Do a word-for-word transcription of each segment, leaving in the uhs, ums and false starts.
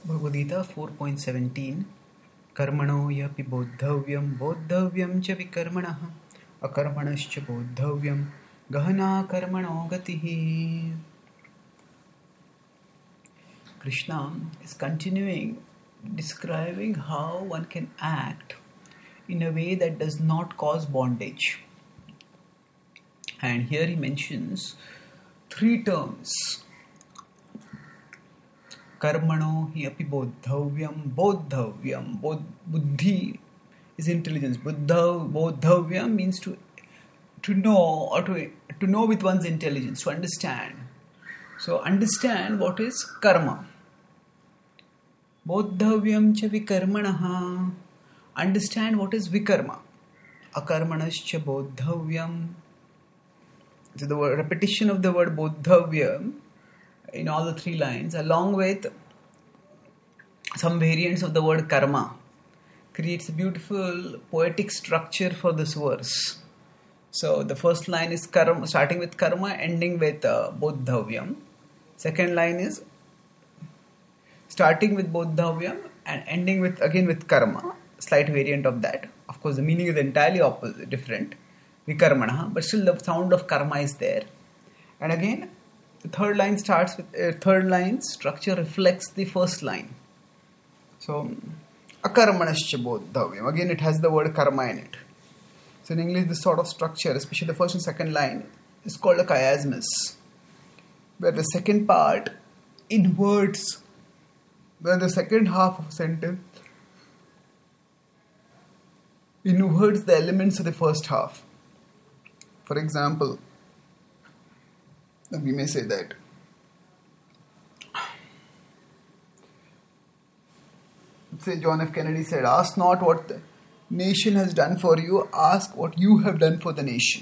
Bhagavad Gita four point seventeen Karmano yapi bodhavyam bodhavyam cha vikarmanaha akarmanascha bodhavyam gahana karmano gatihi. Krishna is continuing describing how one can act in a way that does not cause bondage. And here he mentions three terms. Karmano hi api bodhavyam. Bodhavyam. Bod, buddhi is intelligence. Buddha, bodhavyam means to to know or to, to know with one's intelligence, to understand. So understand what is karma. Bodhavyam cha vikarmanaha. Understand what is vikarma. Akarmanascha bodhavyam. So the word, repetition of the word bodhavyam in all the three lines, along with some variants of the word karma, creates a beautiful poetic structure for this verse. So the first line is karma, starting with karma, ending with uh, bodhavyam. Second line is starting with bodhavyam and ending with again with karma, slight variant of that. Of course, the meaning is entirely opposite, different, vikarmanaha, but still the sound of karma is there. And again, the third line starts with uh, third line structure reflects the first line. So, akarmanascha bodhavyam. Again, it has the word karma in it. So, in English, this sort of structure, especially the first and second line, is called a chiasmus, where the second part inverts, where the second half of a sentence inverts the elements of the first half. For example, we may say that say John F. Kennedy said, ask not what the nation has done for you, ask what you have done for the nation.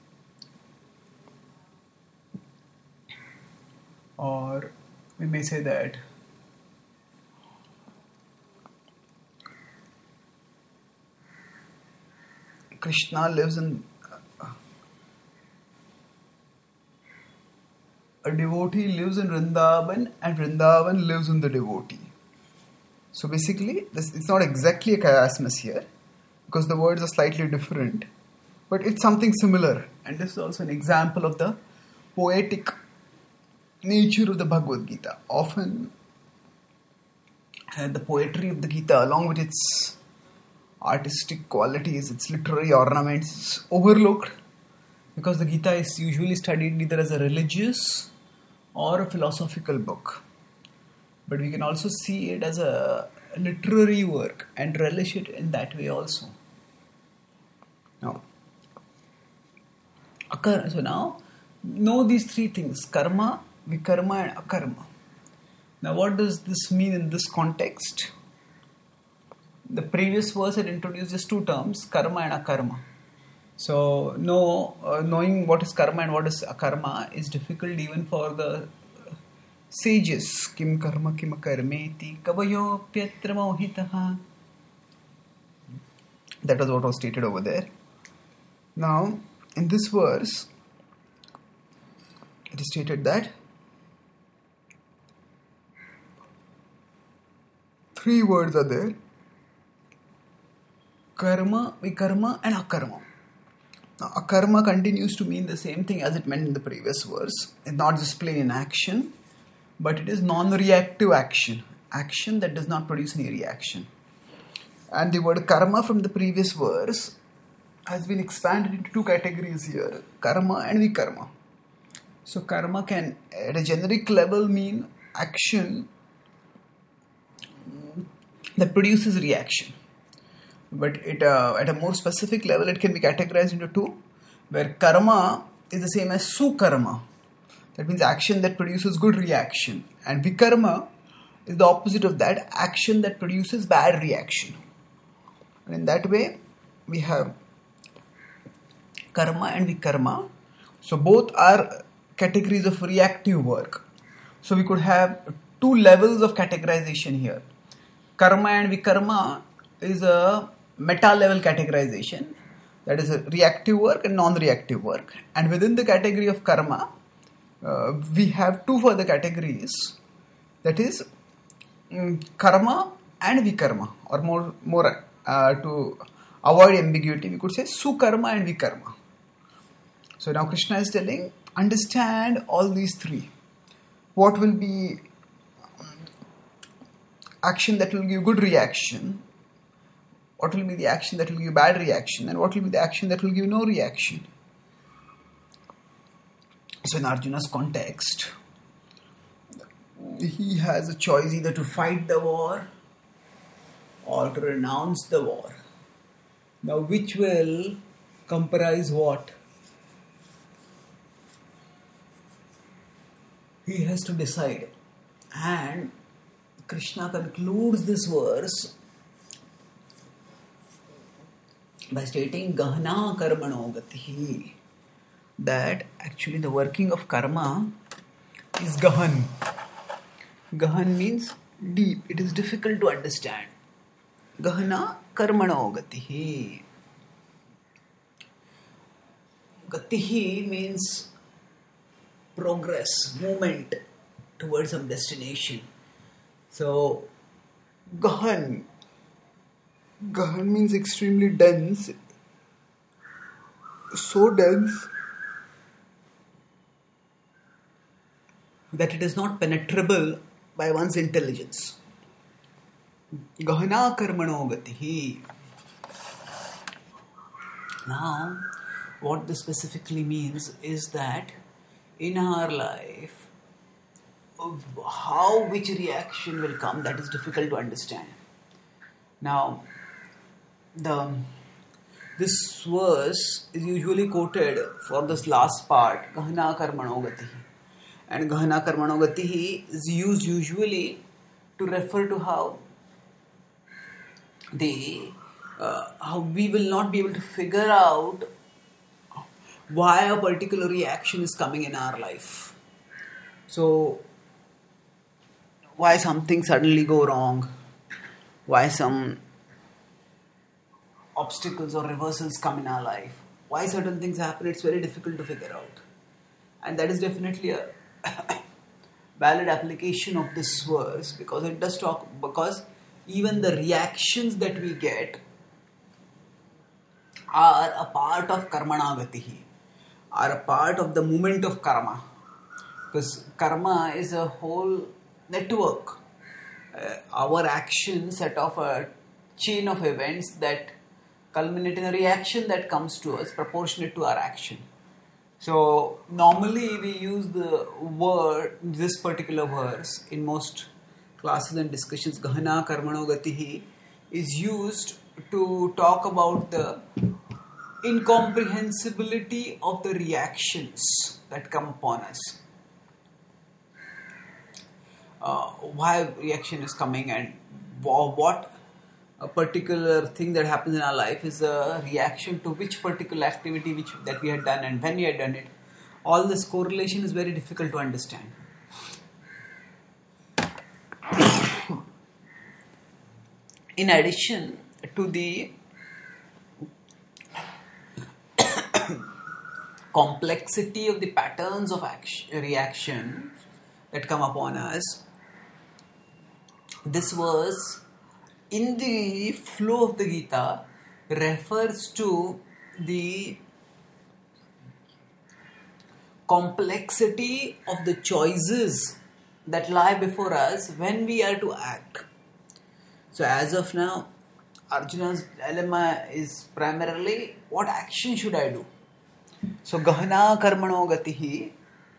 Or we may say that Krishna lives in a devotee lives in Vrindavan and Vrindavan lives in the devotee. So basically, this, it's not exactly a chiasmus here because the words are slightly different, but it's something similar. And this is also an example of the poetic nature of the Bhagavad Gita. Often, uh, the poetry of the Gita, along with its artistic qualities, its literary ornaments, is overlooked because the Gita is usually studied either as a religious or a philosophical book. But we can also see it as a literary work and relish it in that way also. Now, so now, know these three things, karma, vikarma and akarma. Now what does this mean in this context? The previous verse had introduced just two terms, karma and akarma. So, know, uh, knowing what is karma and what is akarma is difficult even for the sages. Kim karma kim karmeti kavayo pyatra mohitaha. That was what was stated over there. Now, in this verse, it is stated that three words are there: karma, vikarma and akarma. Now, akarma continues to mean the same thing as it meant in the previous verse. It's not just plain inaction, but it is non-reactive action. Action that does not produce any reaction. And the word karma from the previous verse has been expanded into two categories here, karma and vikarma. So karma can, at a generic level, mean action that produces reaction. But it, uh, at a more specific level, it can be categorized into two, where karma is the same as sukarma. That means action that produces good reaction. And vikarma is the opposite of that, action that produces bad reaction. And in that way, we have karma and vikarma. So both are categories of reactive work. So we could have two levels of categorization here. Karma and vikarma is a meta-level categorization, that is a reactive work and non-reactive work. And within the category of karma, uh, we have two further categories, that is mm, karma and vikarma, or more, more uh, to avoid ambiguity, we could say sukarma and vikarma. So now Krishna is telling, understand all these three. What will be action that will give good reaction? What will be the action that will give bad reaction? And what will be the action that will give no reaction? So in Arjuna's context, he has a choice either to fight the war or to renounce the war. Now which will comprise what? He has to decide. And Krishna concludes this verse by stating Gahana Karmano Gatihi, that actually the working of karma is Gahan. Gahan means deep. It is difficult to understand. Gahana Karmano Gatihi. Gatihi means progress, movement towards some destination. So, Gahan. Gahan means extremely dense. So dense that it is not penetrable by one's intelligence. Gahana Karmano Gatihi. Now, what this specifically means is that in our life, how which reaction will come, that is difficult to understand. Now, the this verse is usually quoted for this last part, Gahana Karmano Gatihi. And Gahana Karmano Gatihi is used usually to refer to how the uh, how we will not be able to figure out why a particular reaction is coming in our life. So, why something suddenly go wrong? Why some obstacles or reversals come in our life? Why certain things happen? It's very difficult to figure out. And that is definitely a valid application of this verse, because it does talk, because even the reactions that we get are a part of karmana gatihi, are a part of the movement of karma. Because karma is a whole network. Uh, our actions set off a chain of events that culminate in a reaction that comes to us proportionate to our action. So normally we use the word, this particular verse in most classes and discussions, Gahana Karmano Gatihi, is used to talk about the incomprehensibility of the reactions that come upon us. Uh, why reaction is coming and what a particular thing that happens in our life is a reaction to which particular activity which that we had done and when we had done it. All this correlation is very difficult to understand. In addition to the complexity of the patterns of action, reaction that come upon us, this verse in the flow of the Gita refers to the complexity of the choices that lie before us when we are to act. So as of now, Arjuna's dilemma is primarily, what action should I do? So Gahana Karmano Gatihi,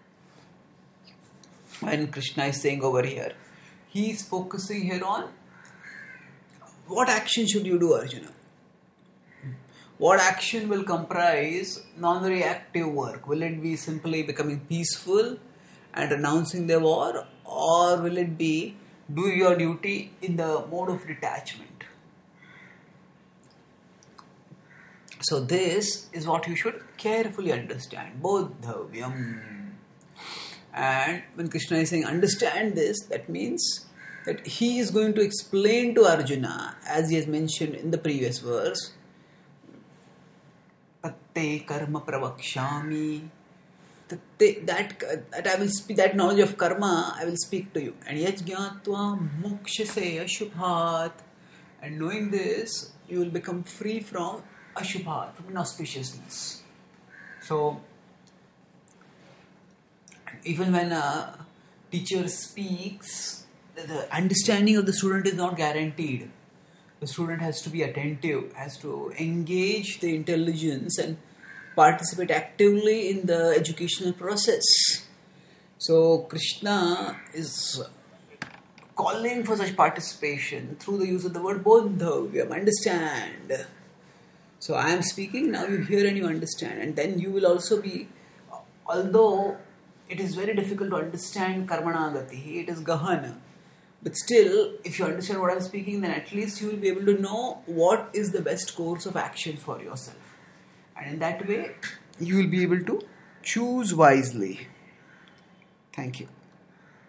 when Krishna is saying over here, he is focusing here on what action should you do, Arjuna? What action will comprise non-reactive work? Will it be simply becoming peaceful and renouncing the war, or will it be do your duty in the mode of detachment? So this is what you should carefully understand. Bodhavyam. And when Krishna is saying understand this, that means that he is going to explain to Arjuna, as he has mentioned in the previous verse, Patte karma pravakshami that, they, that, that I will speak, that knowledge of karma, I will speak to you. And yet jnatva mokshase ashubhat. And knowing this, you will become free from ashubhat, from inauspiciousness. So, even when a teacher speaks, the understanding of the student is not guaranteed. The student has to be attentive, has to engage the intelligence and participate actively in the educational process. So Krishna is calling for such participation through the use of the word bodhavyam, understand. So I am speaking, now you hear and you understand. And then you will also be, although it is very difficult to understand karmanagati, it is gahana. But still, if you understand what I am speaking, then at least you will be able to know what is the best course of action for yourself. And in that way, you will be able to choose wisely. Thank you.